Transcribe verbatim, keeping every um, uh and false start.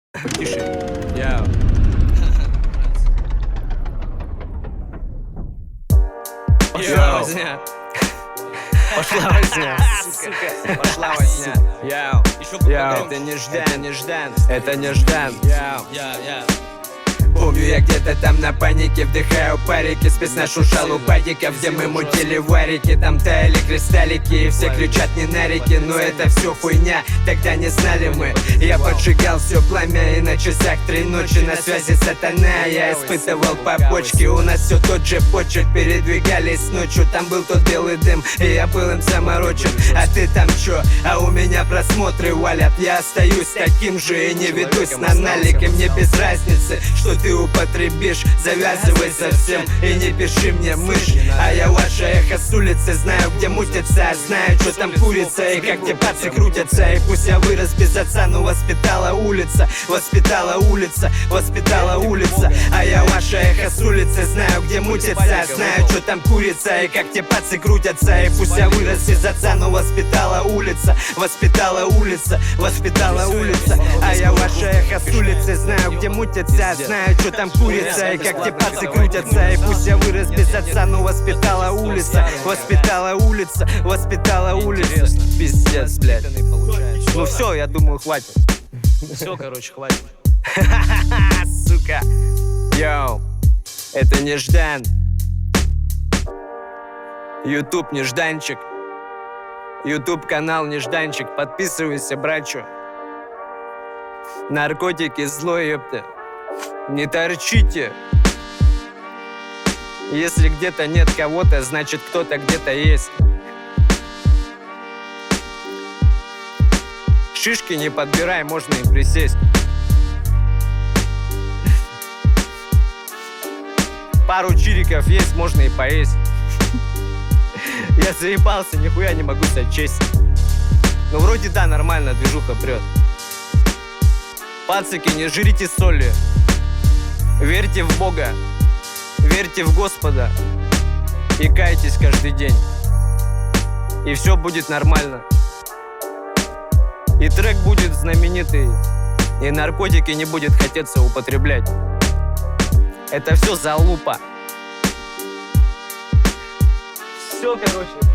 Тише. Я. Пошла возня. Пошла возня. Сука. Пошла возня. Яу. Яу. Это неждан, неждан. Это неждан. Яу. Помню, я где-то там на панике вдыхаю парики, спецназ шушал у падиков, где мы мутили варики. Там таяли кристаллики и все кричат не на реки, но это все хуйня, тогда не знали мы. Я поджигал все пламя и на часах три ночи на связи сатана. Я испытывал побочки, у нас все тот же почерк, передвигались ночью. Там был тот белый дым, и я был им заморочен. А ты там чё? А у меня просмотры валят. Я остаюсь таким же и не ведусь на налики. Мне без разницы, что ты употребишь, завязывай совсем и не пиши мне мышь. А я ваше эхо с улицы, знаю, где мутится, знаю, что там курица и как те пацы крутятся. И пусть я вырос без отца, но воспитала улица, воспитала улица, воспитала улица. А я ваше эхо с улицы, знаю, где мутится, знаю, что там курица и как те пацы крутятся. И пусть я вырос без отца, но воспитала улица, воспитала улица, воспитала улица. А я ваше эхо с улицы, знаю, где мутится, знаю, что там курица и как те пацы крутятся. И пусть я вырос без отца, но воспитала улица, воспитала улица, воспитала улица. Пиздец, блядь. Ну все, я думаю, хватит. Все, короче, хватит. Сука. Йоу, это неждан. Ютуб нежданчик. Ютуб канал нежданчик. Подписывайся, братчо. Наркотики зло, ёпта. Не торчите. Если где-то нет кого-то, значит кто-то где-то есть. Шишки не подбирай, можно и присесть. Пару чириков есть, можно и поесть. Я заебался, нихуя не могу сочесть. Ну вроде да, нормально, движуха прет. Пацики, не жрите соли. Верьте в Бога, верьте в Господа и кайтесь каждый день. И все будет нормально. И трек будет знаменитый, и наркотики не будет хотеться употреблять. Это все залупа. Все, короче.